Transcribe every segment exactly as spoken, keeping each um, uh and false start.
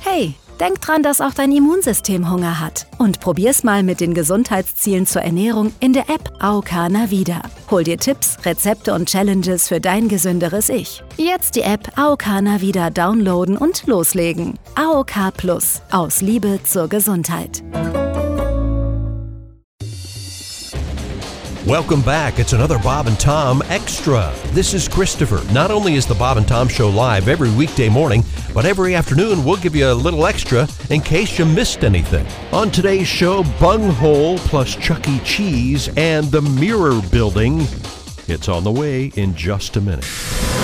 Hey, denk dran, dass auch dein Immunsystem Hunger hat. Und probier's mal mit den Gesundheitszielen zur Ernährung in der App A O K Navida. Hol dir Tipps, Rezepte und Challenges für dein gesünderes Ich. Jetzt die App A O K Navida downloaden und loslegen. A O K Plus. Aus Liebe zur Gesundheit. Welcome back. It's another Bob and Tom Extra. This is Christopher. Not only is the Bob and Tom Show live every weekday morning, but every afternoon we'll give you a little extra in case you missed anything. On today's show, Bunghole plus Chuck E. Cheese and the Mirror Building. It's on the way in just a minute.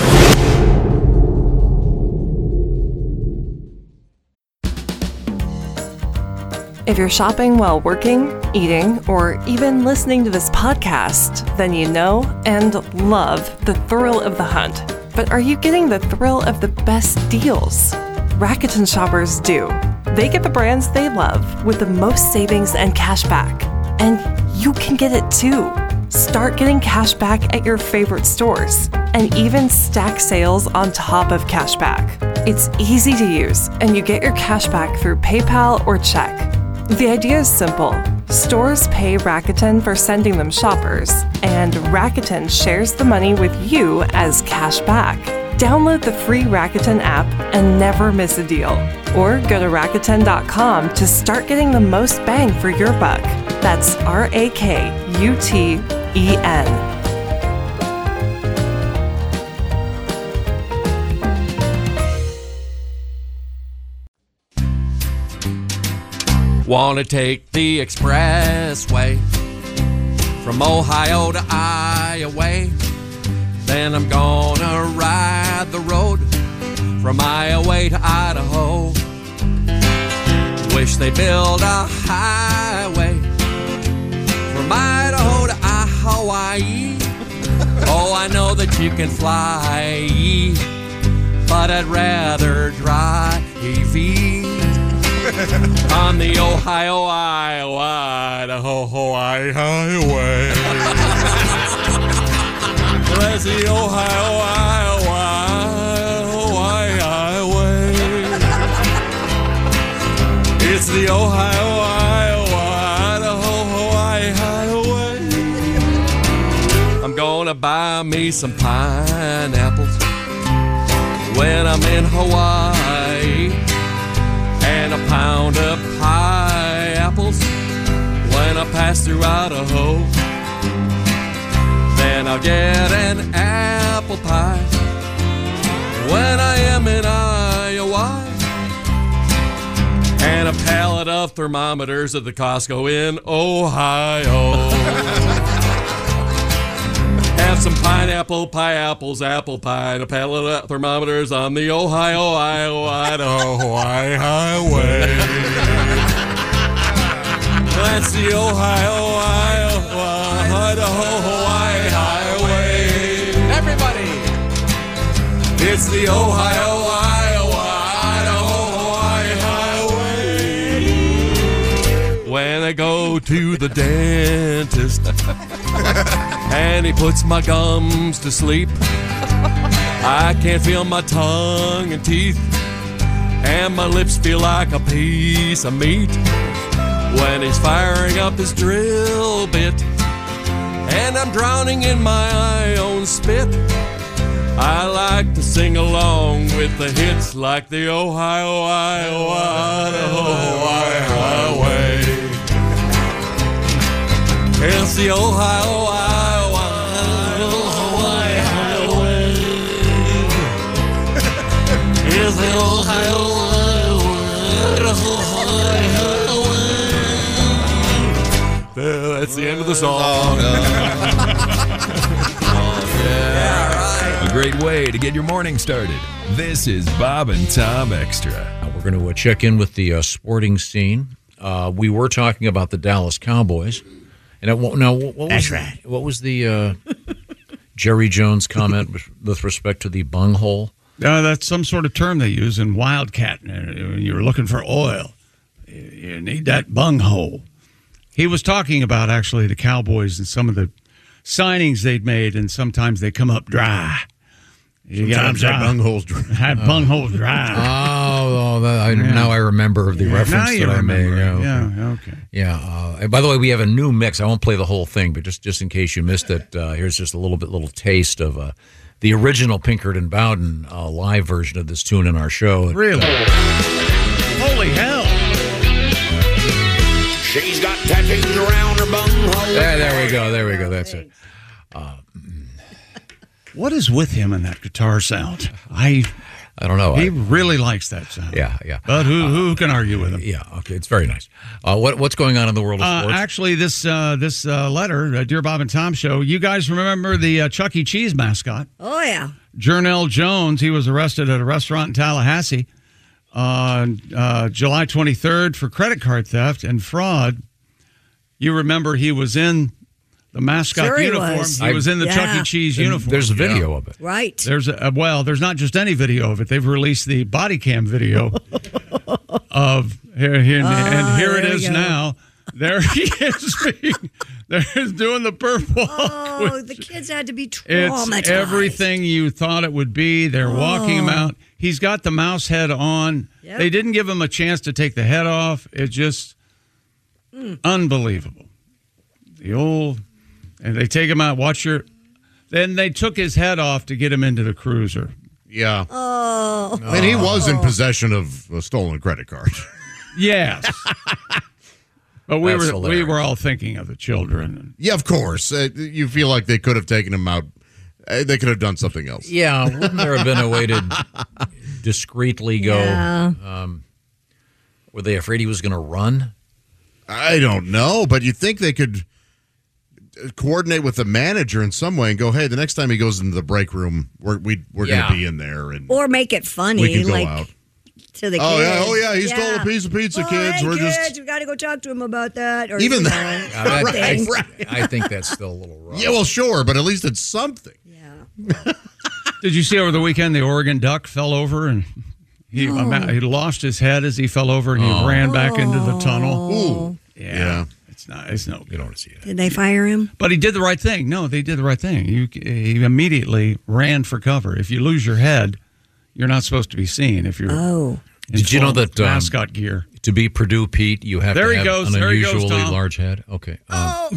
If you're shopping while working, eating, or even listening to this podcast, then you know and love the thrill of the hunt. But are you getting the thrill of the best deals? Rakuten shoppers do. They get the brands they love with the most savings and cash back. And you can get it too. Start getting cash back at your favorite stores and even stack sales on top of cash back. It's easy to use and you get your cash back through PayPal or check. The idea is simple. Stores pay Rakuten for sending them shoppers, and Rakuten shares the money with you as cash back. Download the free Rakuten app and never miss a deal. Or go to Rakuten dot com to start getting the most bang for your buck. That's R A K U T E N. Wanna take the expressway from Ohio to Iowa. Then I'm gonna ride the road from Iowa to Idaho. Wish they build a highway from Idaho to Hawaii. Oh, I know that you can fly, but I'd rather drive on the Ohio, Iowa, Idaho, Hawaii Highway. That's the Ohio, Iowa, Hawaii Highway. It's the Ohio, Iowa, Idaho, Hawaii Highway. I'm gonna buy me some pineapples when I'm in Hawaii. And a pound of pie apples when I pass through Idaho. Then I'll get an apple pie when I am in Iowa. And a pallet of thermometers at the Costco in Ohio. Have some pineapple pie apples, apple pie, and a pallet of thermometers on the Ohio, Iowa, Idaho, Hawaii Highway. That's the Ohio, Iowa, Idaho, Hawaii Highway. Everybody! It's the Ohio, Iowa, Idaho, Hawaii Highway. When I go to the dentist and he puts my gums to sleep, I can't feel my tongue and teeth, and my lips feel like a piece of meat. When he's firing up his drill bit, and I'm drowning in my own spit, I like to sing along with the hits like the Ohio, Iowa, Idaho, Hawaii Highway. It's the Ohio, Iowa, Hawaii Highway. It's the Ohio, Iowa, Hawaii Highway. That's the end of the song. A great way to get your morning started. This is Bob and Tom Extra. Now we're going to uh, check in with the uh, sporting scene. Uh, we were talking about the Dallas Cowboys. And it, now, what was, That's right. What was the uh, Jerry Jones comment with respect to the bunghole? Uh, that's some sort of term they use in Wildcat. When you're looking for oil, you need that bunghole. He was talking about, actually, the Cowboys and some of the signings they'd made, and sometimes they come up dry. You got Sometimes that bunghole's dry. Had bunghole dry. Oh, oh that, I, Yeah. now I remember the Yeah, reference now you that I made. remember. Yeah, okay. Yeah, okay. Yeah. Uh, and by the way, we have a new mix. I won't play the whole thing, but just, just in case you missed it, uh, here's just a little bit, little taste of uh, the original Pinkerton Bowden uh, live version of this tune in our show. Really? Holy hell! She's got tattoos around her bunghole. There, there we go. There we go. That's it. What is with him and that guitar sound? I I don't know. he I, really likes that sound. yeah, yeah. But who who can argue with him? Yeah, okay. It's very nice. Uh, what What's going on in the world of Uh, sports? actually, this uh, this uh, letter, uh, Dear Bob and Tom Show, you guys remember the uh, Chuck E. Cheese mascot? Oh, yeah. Jernell Jones. He was arrested at a restaurant in Tallahassee on uh, July twenty-third for credit card theft and fraud. You remember he was in the mascot Sure he uniform. was. He was in the Yeah. Chuck E. Cheese And uniform. There's a video Yeah. of it. Right. There's a, well, there's not just any video of it. They've released the body cam video of here, here and here it Ah, there we is go. now. There he is being, there's doing the perp walk. Oh, the kids had to be It's traumatized. everything you thought it would be. They're walking him Oh. out. He's got the mouse head on. Yep. They didn't give him a chance to take the head off. It's just Mm. unbelievable. The old, and they take him out. Watch your. Then they took his head off to get him into the cruiser. Yeah. Oh. I mean, he was in possession of a stolen credit card. Yes. But we That's were hilarious. we were all thinking of the children. Yeah, of course. Uh, you feel like they could have taken him out. Uh, they could have done something else. Yeah, wouldn't there have been a way to discreetly go? Yeah. Um, were they afraid he was going to run? I don't know, but you think they could coordinate with the manager in some way and go, hey, the next time he goes into the break room, we're we, we're Yeah. going to be in there. And Or make it funny. we can go like, out. To the Oh, kids. yeah, oh, yeah, he stole a piece of pizza, Oh, kids. hey, We're kids, just- we got to go talk to him about that. Or, Even you that- know, Uh, that- I, something. I think that's still a little rough. Yeah, well, sure, but at least it's something. Yeah. Did you see over the weekend the Oregon Duck fell over and he he lost his head as he fell over and he Oh. ran back into the tunnel? Ooh. Yeah. Yeah. It's not. It's no You good. don't want to see that. Did they fire him? But he did the right thing. No, they did the right thing. You, he immediately ran for cover. If you lose your head, you're not supposed to be seen. If you're Oh. in Did you know full that, um, mascot gear? To be Purdue Pete, you have There to he have goes. an There he goes, unusually Tom. large head. Okay. Um,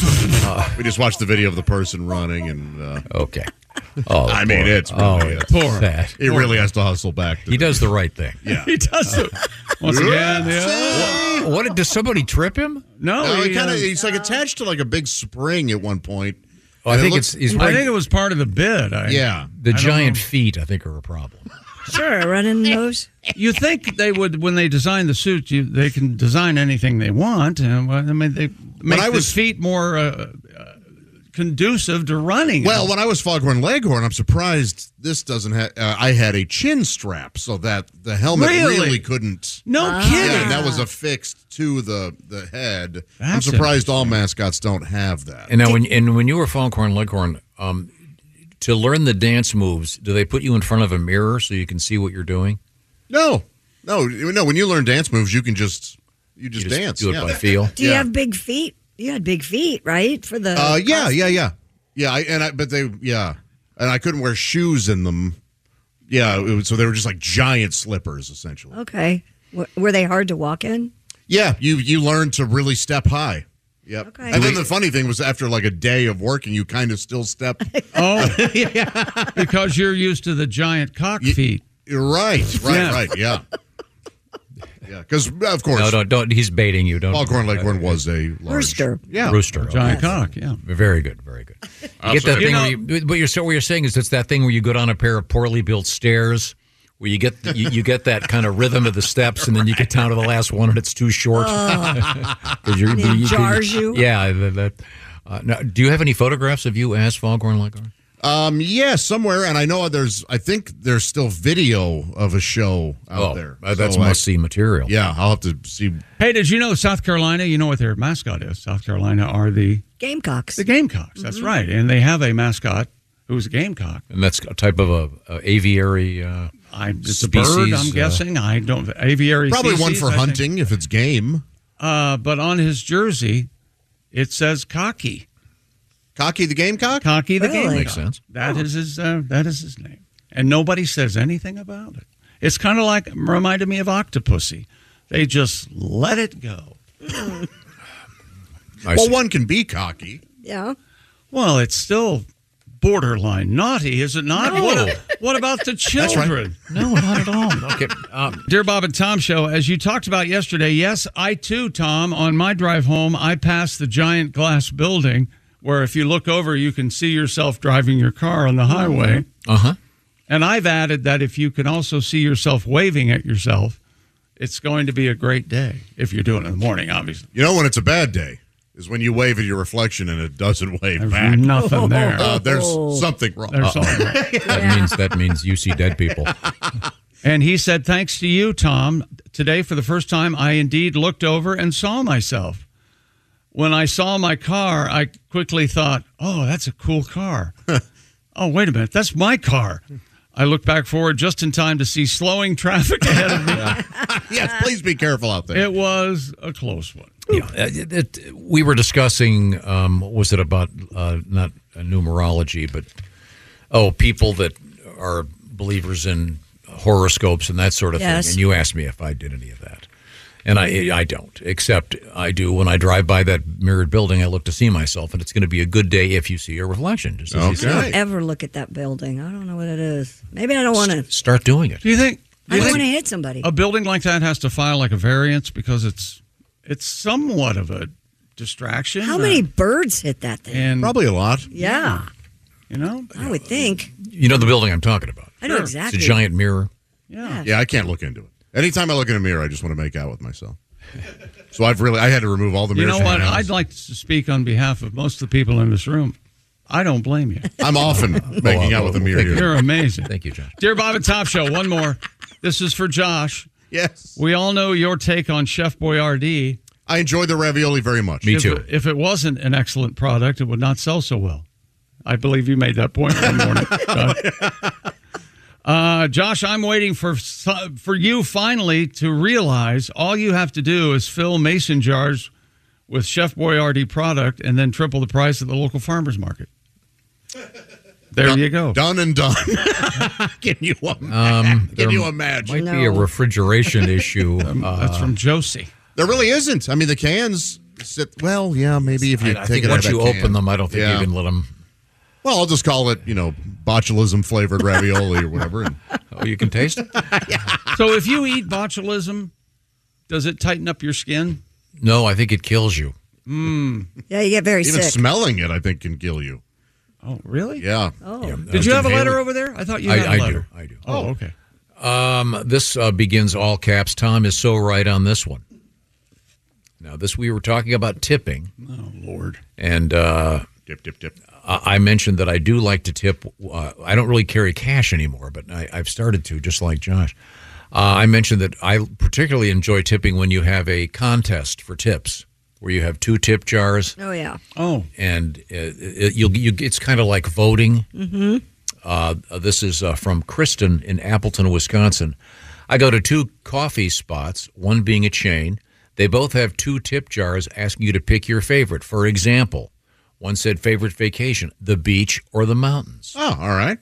We just watched the video of the person running, and uh, okay. Oh, I mean, poor- it's really, oh, uh, it's poor. sad. he really has to hustle back. To He does the right thing. Yeah. He does it once again. Yeah. What? Does somebody trip him? No, No, he he, kind of uh, he's like attached to like a big spring at one point. Oh, I And it think looks- it's he's I wearing think it was part of the bid. I, Yeah. the I don't giant know. feet. I think are a problem. Sure, running those. You think they would when they design the suit? You they can design anything they want. And well, I mean, they make I the was- feet more uh, uh, conducive to running. Well, when I was Foghorn Leghorn, I'm surprised this doesn't have. Uh, I had a chin strap so that the helmet Really? really, couldn't. no Yeah, kidding. and that was affixed to the the head. I'm That's surprised all mascots don't have that. And now, when and when you were Foghorn Leghorn, um, to learn the dance moves, do they put you in front of a mirror so you can see what you're doing? No, no, no. When you learn dance moves, you can just you just, You just dance. do it yeah. by feel. Do you Yeah. have big feet? You had big feet, right? For the. Uh, yeah, costume? yeah, yeah, yeah. I, and I, but they, yeah, and I couldn't wear shoes in them. Yeah, it was, so they were just like giant slippers, essentially. Okay. W- were they hard to walk in? Yeah, you you learn to really step high. Yep. Okay. And then the funny thing was, after like a day of working, you kind of still step. Oh, because you're used to the giant cock feet. You're right, right, Yeah. right. Yeah, yeah. Because of course, No, don't, don't. He's baiting you. Don't. Foghorn Leghorn was a large Rooster. Yeah, Rooster. Giant okay. cock, yeah. Very good. Very good. You get that Absolutely. thing You where you, what you're so what you're saying is it's that thing where you go down a pair of poorly built stairs. Where you get you, you get that kind of rhythm of the steps, and then you get down to the last one, and it's too short. 'Cause you're- And it you- jars you. Yeah. That, that, uh, now, do you have any photographs of you as Foghorn Leghorn? Um, yeah, somewhere, and I know there's. I think there's still video of a show out Oh, there. uh, that's So I- must see material. Yeah, I'll have to see. Hey, did you know South Carolina? You know what their mascot is? South Carolina are the Gamecocks. the Gamecocks. That's right, and they have a mascot who's a gamecock. And that's a type of a, a aviary. Uh, I, it's a Species, bird, I'm uh, guessing. I don't aviary. Probably one species, for I think. hunting if it's game. Uh, but on his jersey, it says Cocky. Cocky the Gamecock? Cocky the Really? Gamecock. Makes sense. That is his. Uh, that is his name. and nobody says anything about it. It's kind of like, reminded me of Octopussy. They just let it go. Well, one can be cocky. Yeah. Well, it's still borderline naughty, is it not? No. What, what about the children? No, not at all. Okay. Um, Dear Bob and Tom Show, as you talked about yesterday, yes, I too, Tom, on my drive home, I passed the giant glass building where if you look over, you can see yourself driving your car on the highway. uh-huh. And I've added that if you can also see yourself waving at yourself, it's going to be a great day if you're doing it in the morning, obviously. You know when it's a bad day is when you wave at your reflection and it doesn't wave There's back. nothing there. Uh, there's something wrong. There's something wrong. That means that means you see dead people. And he said, thanks to you, Tom, today for the first time, I indeed looked over and saw myself. When I saw my car, I quickly thought, oh, that's a cool car. Oh, wait a minute, that's my car. I looked back forward just in time to see slowing traffic ahead of me. Yes, please be careful out there. It was a close one. Yeah, it, it, we were discussing, um, what was it about, uh, not uh, numerology, but, oh, people that are believers in horoscopes and that sort of Yes. thing. And you asked me if I did any of that. And I I don't, except I do when I drive by that mirrored building, I look to see myself, and it's going to be a good day if you see a reflection. Just as you Okay. said. I don't ever look at that building. I don't know what it is. Maybe I don't want to. Start doing it. Do you think I don't want to hit somebody. a building like that has to file like a variance because it's it's somewhat of a distraction? How uh, many birds hit that thing? And, Probably a lot. Yeah, you know? I would think. You know the building I'm talking about. I know Sure. exactly. It's a giant mirror. Yeah. Yeah, I can't look into it. Anytime I look in a mirror, I just want to make out with myself. So I've really, I had to remove all the You mirrors. know from what? my house. I'd like to speak on behalf of most of the people in this room. I don't blame you. I'm often making Oh, out with a well, mirror thank here. You're amazing. Thank you, Josh. Dear Bob and Top Show, one more. This is for Josh. Yes. We all know your take on Chef Boyardee. I enjoy the ravioli very much. Me If too. it, if it wasn't an excellent product, it would not sell so well. I believe you made that point one morning. Uh, Josh, I'm waiting for for you finally to realize all you have to do is fill mason jars with Chef Boyardee product and then triple the price at the local farmer's market. There Done- you go. Done and done. Can you imagine? Um, Can there you imagine? Might be a No. refrigeration issue. Uh, That's from Josie. There really isn't. I mean, the cans sit. Well, yeah, maybe if you I, I take think it out once of you that open can. them, I don't think Yeah. you can let them. Well, I'll just call it, you know, botulism flavored ravioli or whatever. And Oh, you can taste it? So if you eat botulism, does it tighten up your skin? No, I think it kills you. Yeah, you get very even sick. smelling it, I think, can kill you. Oh, really? Yeah. Oh, Yeah. Did you have a inhale letter it. over there? I thought you I, had a I letter. do. I do. Oh, okay. Um, this uh, begins all caps. Tom is so right on this one. Now, this we were talking about tipping, Oh, Lord. and uh, Dip, dip, dip. I I mentioned that I do like to tip. Uh, I don't really carry cash anymore, but I, I've started to, just like Josh. Uh, I mentioned that I particularly enjoy tipping when you have a contest for tips, where you have two tip jars, oh yeah. Oh, and it, it, you'll, you, it's kind of like voting. Mm-hmm. Uh, this is uh, from Kristen in Appleton, Wisconsin. I go to two coffee spots, one being a chain. They both have two tip jars asking you to pick your favorite. For example, one said favorite vacation, the beach or the mountains. Oh, all right.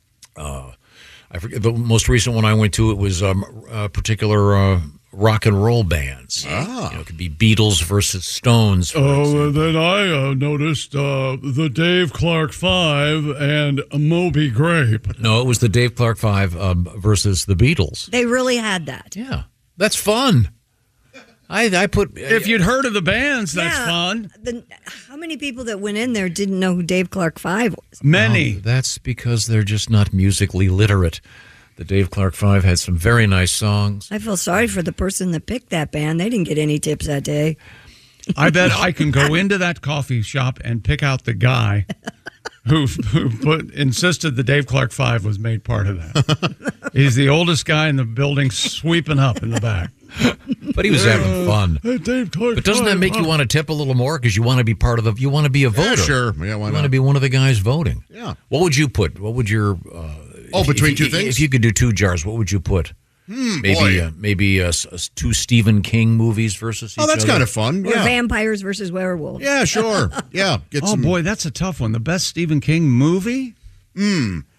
I forget the most recent one I went to. It was um, a particular uh, rock and roll bands. Ah. You know, it could be Beatles versus Stones. For Oh, example. and then I uh, noticed uh, the Dave Clark Five and Moby Grape. No, it was the Dave Clark Five um, versus the Beatles. They really had that. Yeah, that's fun. I I put If you'd heard of the bands, that's Yeah. fun. The, how many people that went in there didn't know who Dave Clark Five was? Many. Oh, that's because they're just not musically literate. The Dave Clark Five had some very nice songs. I feel sorry for the person that picked that band. They didn't get any tips that day. I bet I can go into that coffee shop and pick out the guy who who put insisted the Dave Clark Five was made part of that. He's the oldest guy in the building, sweeping up in the back. But he was having fun. Hey, Dave Clark. But doesn't that make you want to tip a little more because you want to be part of the? You want to be a voter. Yeah, sure. Yeah, why You not? want to be one of the guys voting. Yeah. What would you put? What would your? Uh, Oh, if- between if, two if, things? If you could do two jars, what would you put? maybe boy. uh, maybe uh, s- uh, two Stephen King movies versus. Oh, each that's other. kind of fun. Or Yeah. vampires versus werewolves. Yeah, sure. Yeah. Get Oh some. boy, that's a tough one. The best Stephen King movie?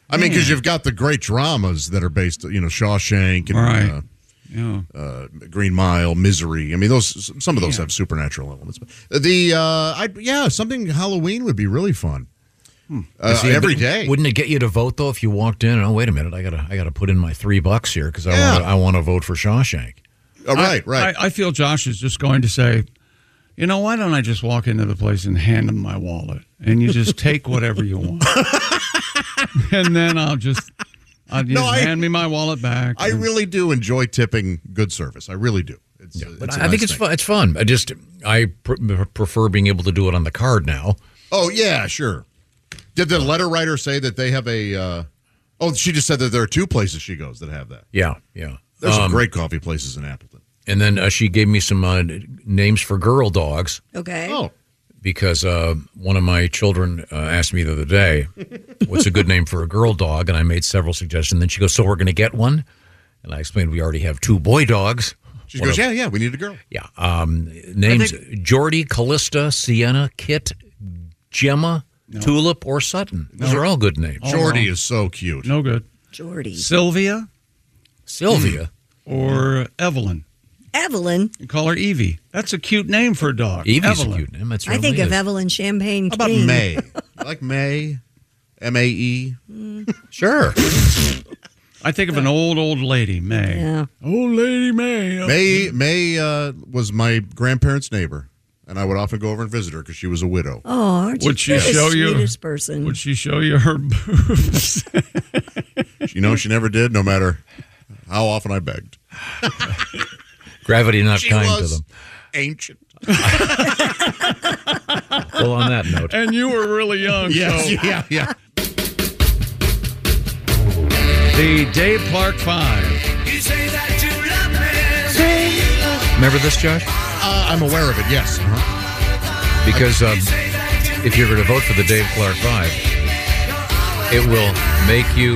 I mean, because you've got the great dramas that are based, you know, Shawshank and Right. uh, Yeah. uh, Green Mile, Misery. I mean, those some of those Yeah. have supernatural elements. The uh, I yeah, something Halloween would be really fun. Uh, See, every but day. Wouldn't it get you to vote though if you walked in? Oh, wait a minute! I gotta, I gotta put in my three bucks here because I Yeah. want, I want to vote for Shawshank. Oh, right, right. I, I feel Josh is just going to say, you know, why don't I just walk into the place and hand him my wallet and you just take whatever you want, and then I'll just, I'll just No, I- hand me my wallet back. I and- really do enjoy tipping good service. I really do. It's, But it's I, a I think nice it's thing. fun. It's fun. I just, I pr- prefer being able to do it on the card now. Oh yeah, sure. Did the letter writer say that they have a? Uh, oh, she just said that there are two places she goes that have that. Yeah, yeah. There's some Um, great coffee places in Appleton. And then uh, she gave me some uh, names for girl dogs. Okay. Oh, Because uh, one of my children uh, asked me the other day, what's a good name for a girl dog? And I made several suggestions. Then she goes, so we're going to get one? And I explained we already have two boy dogs. she One goes, of- yeah, yeah. We need a girl. Yeah. Um, names, Jordy, Callista, Sienna, Kit, Gemma, Tulip, or Sutton. Those are all good names. Jordy is so cute. no good. Jordy. Sylvia Sylvia. or Evelyn. Evelyn. You call her Evie. That's a cute name for a dog. Evie's Evelyn. a cute name. That's I think really of is. Evelyn Champagne How about King. May? I like May, M A E. Sure. I think of an old, old lady, May. Yeah. Old lady May. May May uh, was my grandparents' neighbor, and I would often go over and visit her because she was a widow. Oh, aren't Would she you the show you- sweetest person? Would she show you her boobs? You know, she never did, no matter how often I begged. Gravity not She kind to was them. ancient. Well, on that note. And you were really young. Yes, So yeah, yeah. the Dave Clark Five. Remember this, Josh? Uh, I'm aware of it, yes. Uh-huh. Because um, if you're going to vote for the Dave Clark Five, it will make you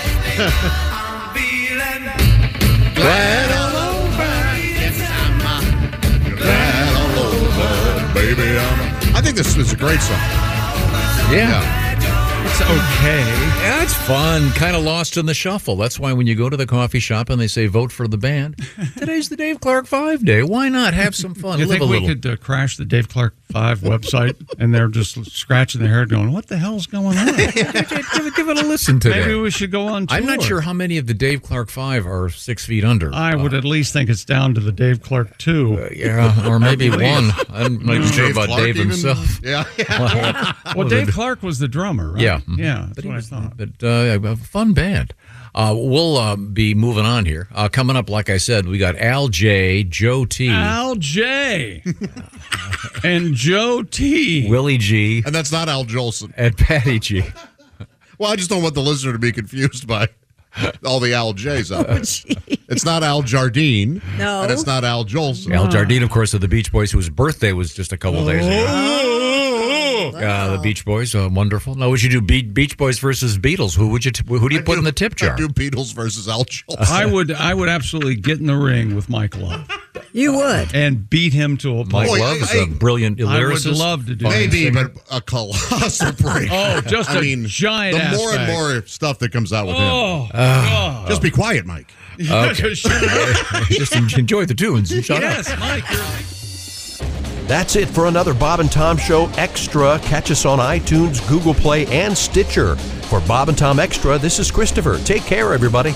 Glad all over. Yes, I'm a- glad all over, baby. I'm a- I think this is a great song. yeah. It's okay. Yeah, it's fun. Kind of lost in the shuffle. That's why when you go to the coffee shop and they say vote for the band, today's the Dave Clark Five Day. Why not have some fun? Do you Live think a we little. could uh, crash the Dave Clark Five website and they're just scratching their head going, what the hell's going on? give, it, give it a listen today. Maybe we should go on tour. I'm not sure how many of the Dave Clark Five are six feet under. I would at least think it's down to the Dave Clark Two. Uh, yeah, or maybe one. I'm not even sure Dave about Clark Dave even? himself. Yeah, yeah. Well, Dave Clark was the drummer, right? Yeah. Yeah, that's But, he what I was, thought. but uh, a fun band. Uh, we'll uh, be moving on here. Uh, coming up, like I said, we got Al J, Joe T, Al J. and Joe T. Willie G, And that's not Al Jolson. and Patty G. Well, I just don't want the listener to be confused by all the Al J's out there. It's not Al Jardine. No. And it's not Al Jolson. Al Jardine, of course, of the Beach Boys, whose birthday was just a couple days ago. Uh, the Beach Boys, uh, wonderful. Now, would you do Be- Beach Boys versus Beatles? Who would you? T- who do you I put do- in the tip jar? I do Beatles versus Al Jolson. I would I would absolutely get in the ring with Mike Love You would. and beat him to a Mike pulp. Boy, Love is I- a brilliant I lyricist. would love to do that. Maybe, Singer. but a colossal break. Oh, just I a mean, giant The ass more and bag. more stuff that comes out with Oh, him. God. Just be quiet, Mike. Okay. Just en- enjoy the tunes and shut Yes, up. Mike. You're... That's it for another Bob and Tom Show Extra. Catch us on iTunes, Google Play, and Stitcher. For Bob and Tom Extra, this is Christopher. Take care, everybody.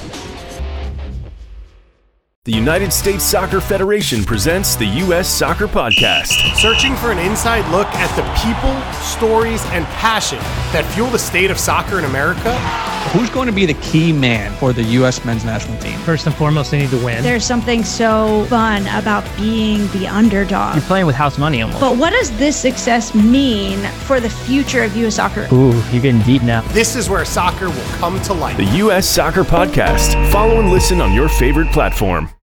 The United States Soccer Federation presents the U S Soccer Podcast. Searching for an inside look at the people, stories, and passion that fuel the state of soccer in America. Who's going to be the key man for the U S men's national team? First and foremost, they need to win. There's something so fun about being the underdog. You're playing with house money almost. But what does this success mean for the future of U S soccer? Ooh, you're getting deep now. This is where soccer will come to life. The U S Soccer Podcast. Follow and listen on your favorite platform.